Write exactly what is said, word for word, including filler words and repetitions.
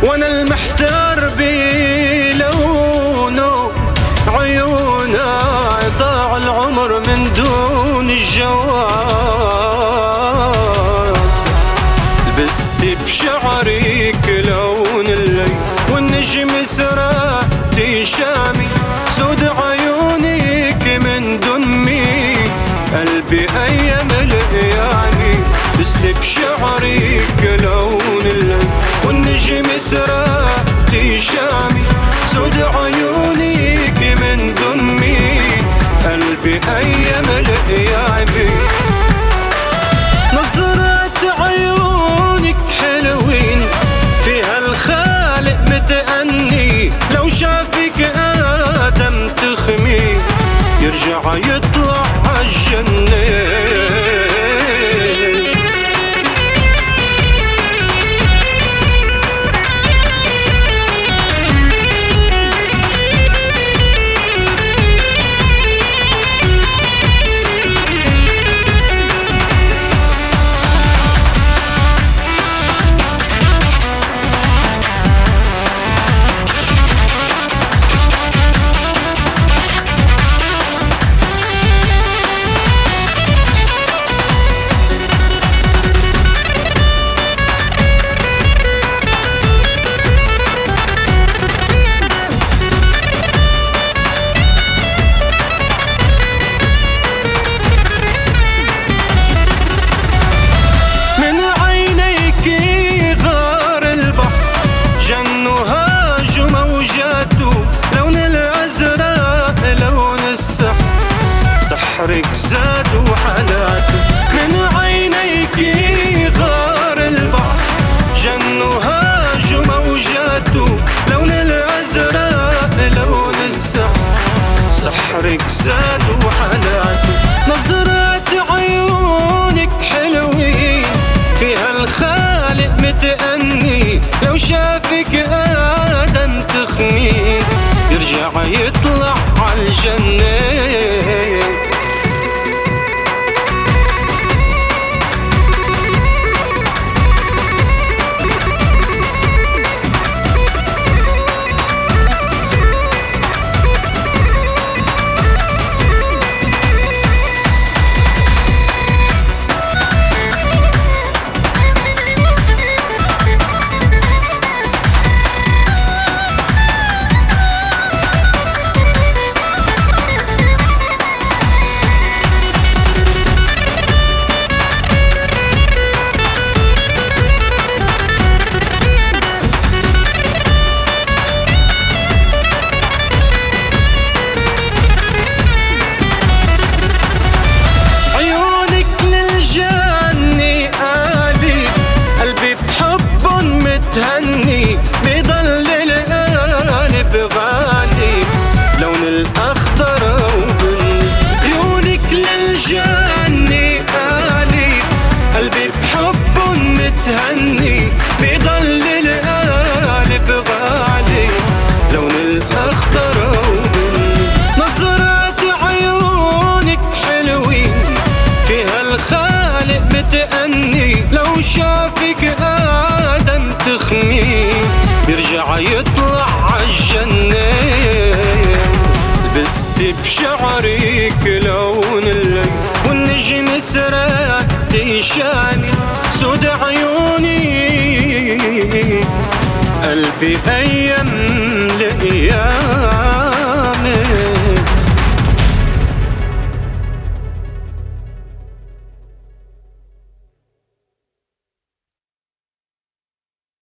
وانا المحتار بلونه عيونه، ضاع العمر من دون الجواب. لبست بشعري كلون الليل والنجم سرى في شامي، سود عيونك من دمي قلبي ايام الايامي. لبست بشعري كلون الليل والنجم سرى في شامي، سود عيونك من دمي قلبي ايام الايامي. نظرات عيونك حلوين فيها الخالق متأني، لو شافك آدم تخمي يرجع يطلع عالجنة. سحرك زاد وحلاته من عينيك غار البحر، جن وهاج موجاته لون الازرق لون السحر. سحرك زاد وحلاته نظرات عيونك حلوين فيها الخالق متأني، لو شافك آدم تخني يرجع يطلع عالجنة. تهني بضل القلب غالي لون الاخضر وبني، عيونك للجنة قالي قلبي بحب متهني بضل القلب غالي لون الاخضر وبني. نظرات عيونك حلوين فيها الخالق متأني، لو شافك آدم تخني يرجع يطلع عالجنة. لبست بشعرك لون الليل والنجم سرى تيشاني، سود عيوني قلبي أيام